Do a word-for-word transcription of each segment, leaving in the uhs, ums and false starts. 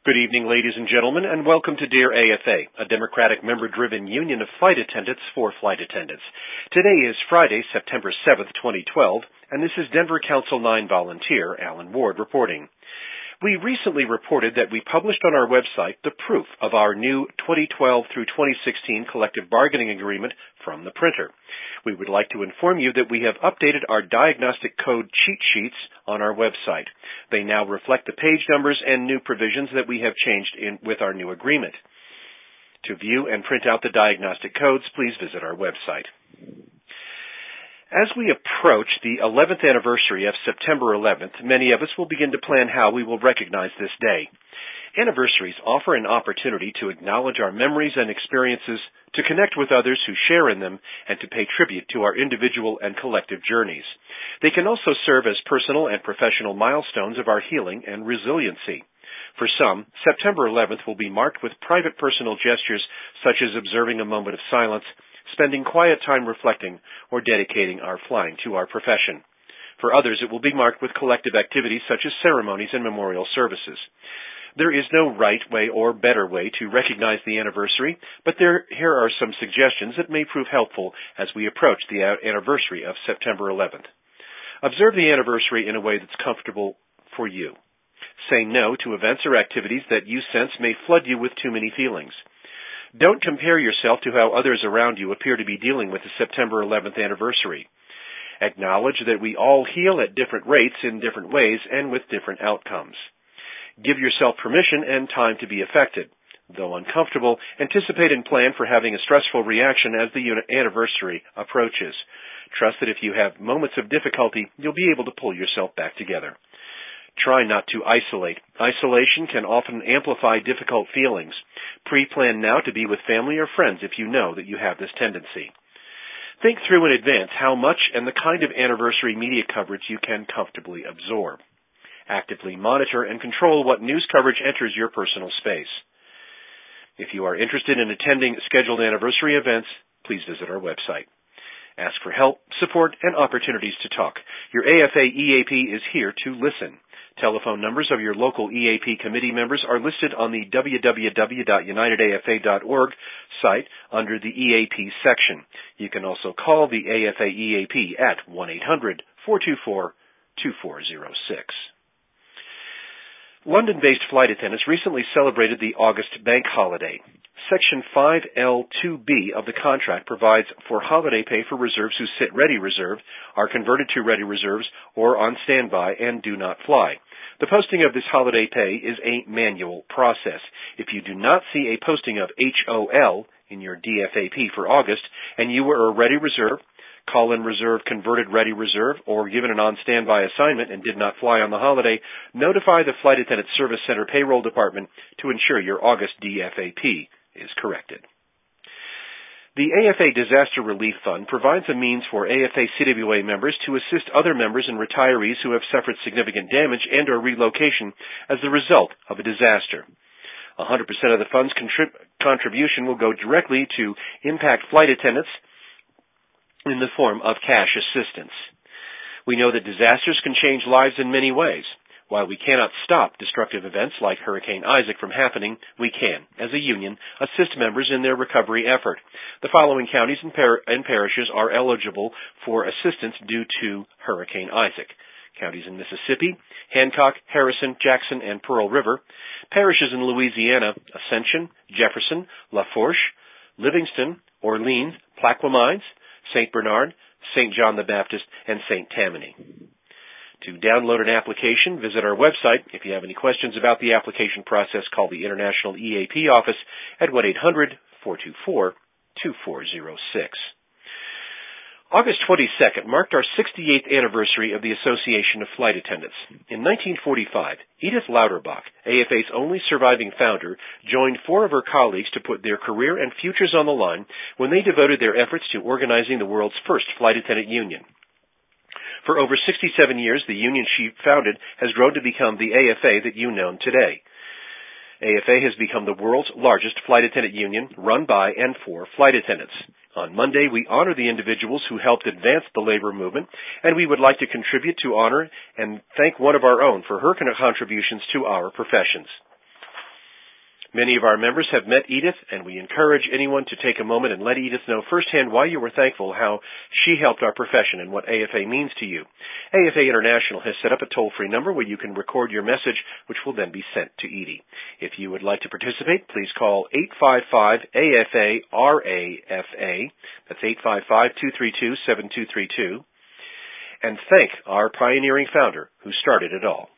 Good evening, ladies and gentlemen, and welcome to Dear A F A, a Democratic member-driven union of flight attendants for flight attendants. Today is Friday, September seventh, twenty twelve, and this is Denver Council nine volunteer Alan Ward reporting. We recently reported that we published on our website the proof of our new twenty twelve through twenty sixteen collective bargaining agreement from the printer. We would like to inform you that we have updated our diagnostic code cheat sheets on our website. They now reflect the page numbers and new provisions that we have changed in with our new agreement. To view and print out the diagnostic codes, please visit our website. As we approach the eleventh anniversary of September eleventh, many of us will begin to plan how we will recognize this day. Anniversaries offer an opportunity to acknowledge our memories and experiences, to connect with others who share in them, and to pay tribute to our individual and collective journeys. They can also serve as personal and professional milestones of our healing and resiliency. For some, September eleventh will be marked with private personal gestures such as observing a moment of silence, spending quiet time reflecting, or dedicating our flying to our profession. For others, it will be marked with collective activities such as ceremonies and memorial services. There is no right way or better way to recognize the anniversary, but there, here are some suggestions that may prove helpful as we approach the anniversary of September eleventh. Observe the anniversary in a way that's comfortable for you. Say no to events or activities that you sense may flood you with too many feelings. Don't compare yourself to how others around you appear to be dealing with the September eleventh anniversary. Acknowledge that we all heal at different rates in different ways and with different outcomes. Give yourself permission and time to be affected. Though uncomfortable, anticipate and plan for having a stressful reaction as the anniversary approaches. Trust that if you have moments of difficulty, you'll be able to pull yourself back together. Try not to isolate. Isolation can often amplify difficult feelings. Pre-plan now to be with family or friends if you know that you have this tendency. Think through in advance how much and the kind of anniversary media coverage you can comfortably absorb. Actively monitor and control what news coverage enters your personal space. If you are interested in attending scheduled anniversary events, please visit our website. Ask for help, support, and opportunities to talk. Your A F A E A P is here to listen. Telephone numbers of your local E A P committee members are listed on the w w w dot united a f a dot org site under the E A P section. You can also call the A F A E A P at one eight hundred, four two four, two four zero six. London-based flight attendants recently celebrated the August bank holiday. Section five L two B of the contract provides for holiday pay for reserves who sit ready reserve, are converted to ready reserves, or on standby and do not fly. The posting of this holiday pay is a manual process. If you do not see a posting of H O L in your D F A P for August and you were a ready reserve, call-in reserve, converted ready reserve, or given an on-standby assignment and did not fly on the holiday, notify the Flight Attendant Service Center Payroll Department to ensure your August D F A P is corrected. The A F A Disaster Relief Fund provides a means for A F A C W A members to assist other members and retirees who have suffered significant damage and or relocation as the result of a disaster. one hundred percent of the fund's contrib- contribution will go directly to impact flight attendants in the form of cash assistance. We know that disasters can change lives in many ways. While we cannot stop destructive events like Hurricane Isaac from happening, we can, as a union, assist members in their recovery effort. The following counties and, par- and parishes are eligible for assistance due to Hurricane Isaac. Counties in Mississippi: Hancock, Harrison, Jackson, and Pearl River. Parishes in Louisiana: Ascension, Jefferson, Lafourche, Livingston, Orleans, Plaquemines, Saint Bernard, Saint John the Baptist, and Saint Tammany. To download an application, visit our website. If you have any questions about the application process, call the International E A P office at one eight hundred, four two four, two four zero six. August twenty-second marked our sixty-eighth anniversary of the Association of Flight Attendants. In nineteen forty-five, Edith Lauterbach, A F A's only surviving founder, joined four of her colleagues to put their career and futures on the line when they devoted their efforts to organizing the world's first flight attendant union. For over sixty-seven years, the union she founded has grown to become the A F A that you know today. A F A has become the world's largest flight attendant union run by and for flight attendants. On Monday, we honor the individuals who helped advance the labor movement, and we would like to contribute to honor and thank one of our own for her contributions to our professions. Many of our members have met Edith, and we encourage anyone to take a moment and let Edith know firsthand why you were thankful, how she helped our profession, and what A F A means to you. A F A International has set up a toll-free number where you can record your message, which will then be sent to Edie. If you would like to participate, please call eight five five A F A R A F A. That's eight five five, two three two, seven two three two. And thank our pioneering founder who started it all.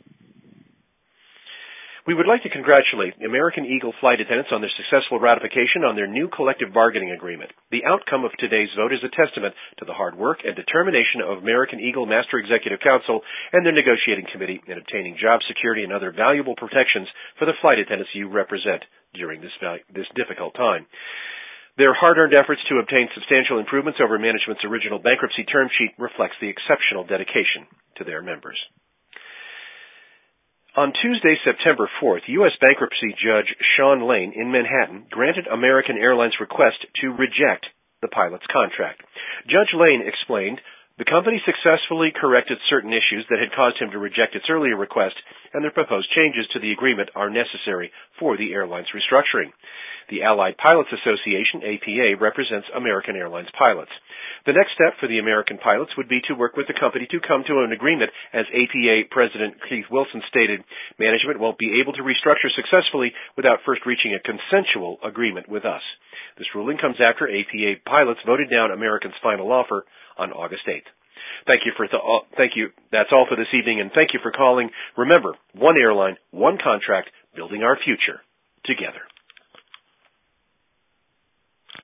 We would like to congratulate American Eagle flight attendants on their successful ratification on their new collective bargaining agreement. The outcome of today's vote is a testament to the hard work and determination of American Eagle Master Executive Council and their negotiating committee in obtaining job security and other valuable protections for the flight attendants you represent during this, this difficult time. Their hard-earned efforts to obtain substantial improvements over management's original bankruptcy term sheet reflects the exceptional dedication to their members. On Tuesday, September fourth, U S Bankruptcy Judge Sean Lane in Manhattan granted American Airlines' request to reject the pilot's contract. Judge Lane explained the company successfully corrected certain issues that had caused him to reject its earlier request, and the proposed changes to the agreement are necessary for the airline's restructuring. The Allied Pilots Association, A P A, represents American Airlines pilots. The next step for the American pilots would be to work with the company to come to an agreement. As A P A President Keith Wilson stated, management won't be able to restructure successfully without first reaching a consensual agreement with us. This ruling comes after A P A pilots voted down American's final offer on August eighth. Thank you for th- uh, thank you. That's all for this evening, and thank you for calling. Remember, one airline, one contract, building our future together.